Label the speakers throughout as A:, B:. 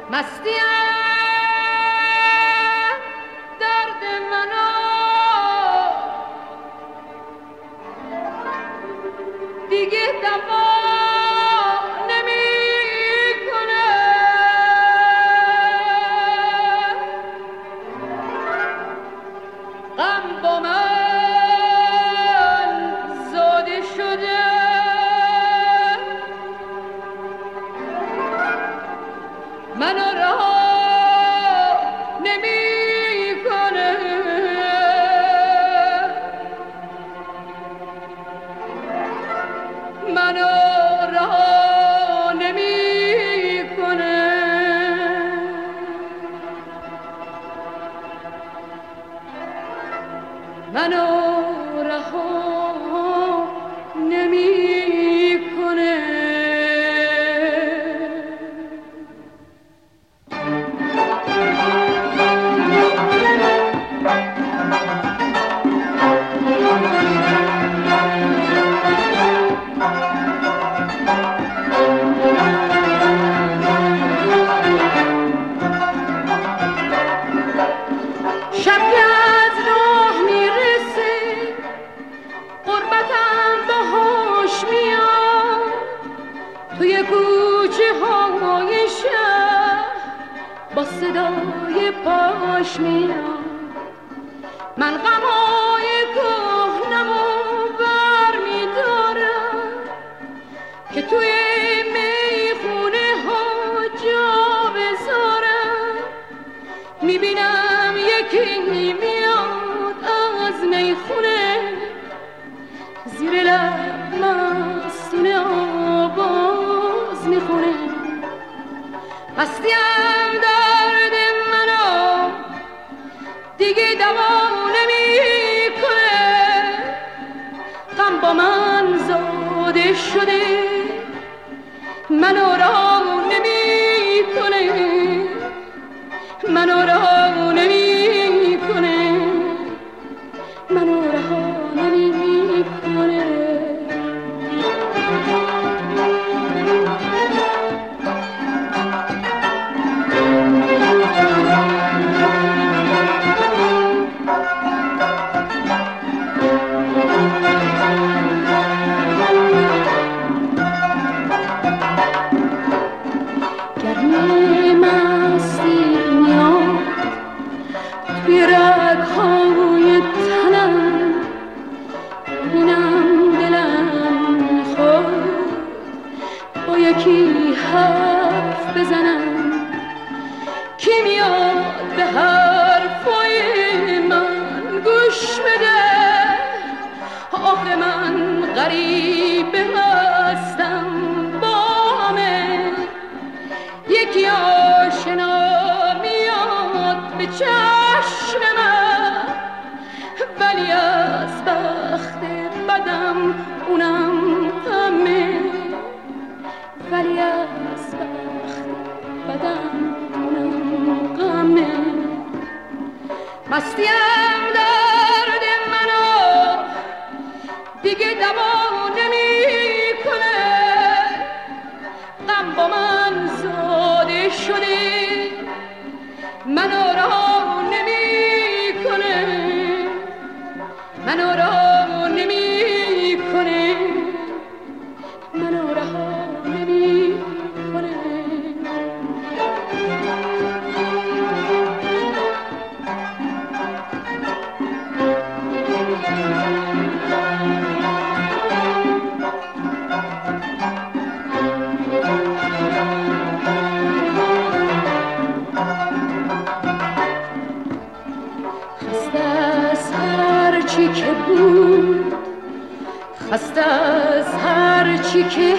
A: خسته از هر چی که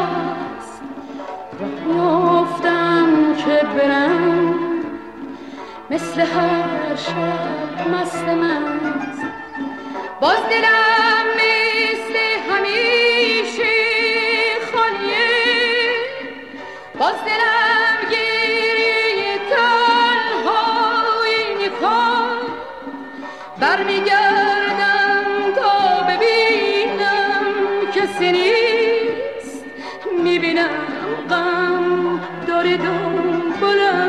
A: هست میافتم که برم مثل هر شب مست مست باز دلم مثل همیشه خالیه باز دلم گریه تنهایی میخواد برمیگردم تا ببینم کسی نیست میبینم غم داره دنبالم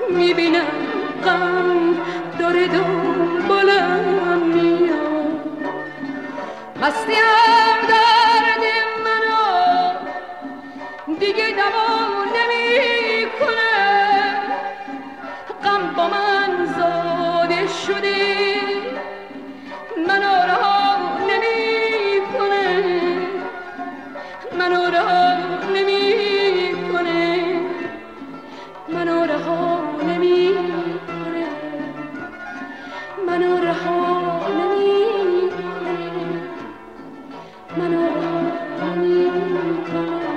A: میبینم غم داره دنبالم میاد، مستیم درد منو دیگه دوا نمیکنه، غم با من زاده شده منو رها نمیکنه، منو رها نمیکنه، منو رها نمیکنه، منو رها نمیکنه، منو رها نمیکنه.